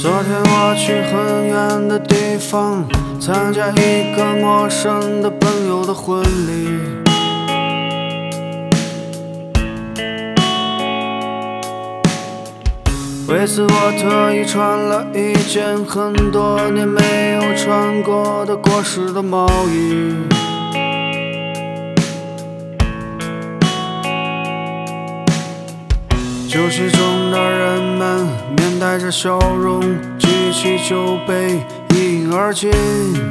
昨天我去很远的地方，参加一个陌生的朋友的婚礼。为此我特意穿了一件很多年没有穿过的过时的毛衣。酒席中的人们面带着笑容，举起酒杯一饮而尽。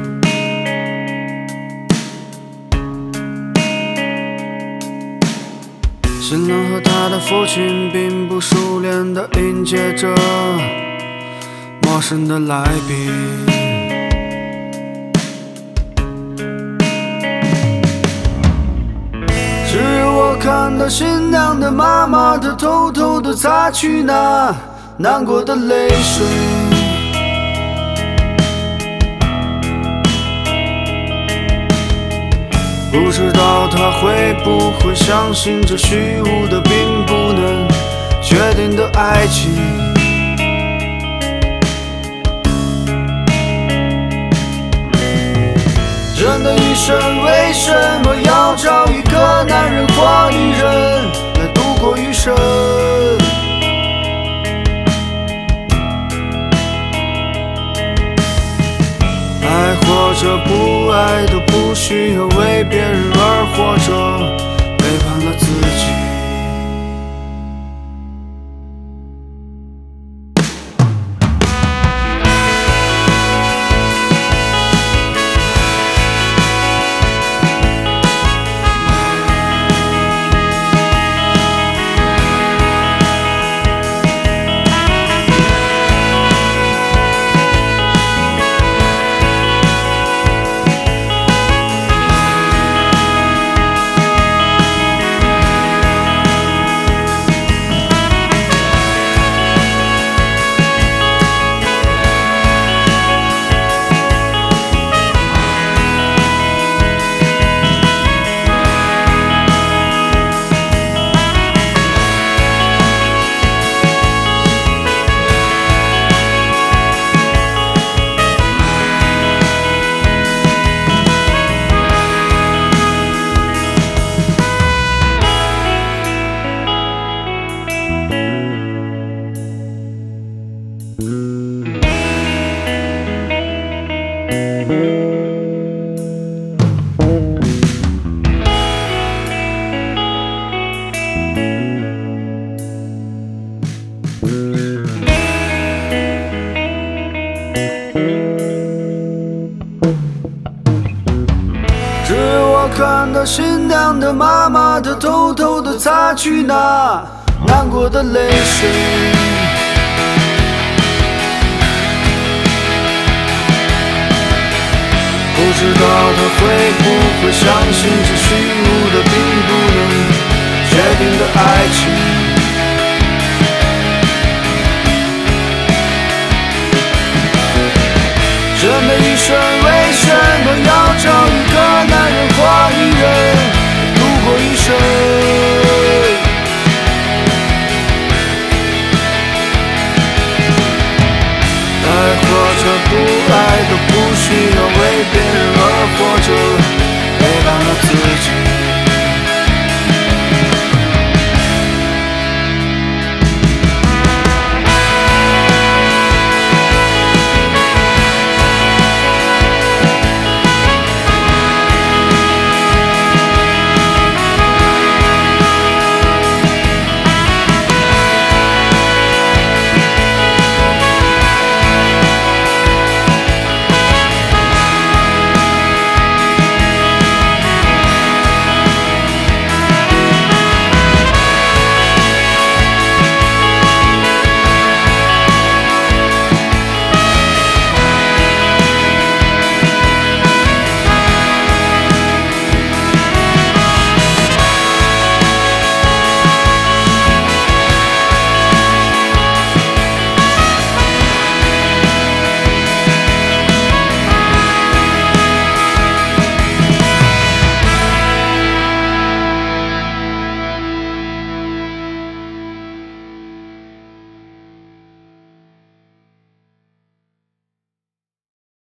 新郎和他的父亲并不熟练地迎接着陌生的来宾。只有我看到新娘的妈妈，她偷偷地擦去那难过的泪水。不知道她会不会相信这虚无的并不能决定的爱情。人的一生为什么要找一个男人或女人来度过余生？爱或者不爱都不需要为别人而活着，背叛了自己。只有我看到新娘的妈妈，她偷偷地擦去那难过的泪水。不知道她会不会相信这虚无的并不能决定的爱情。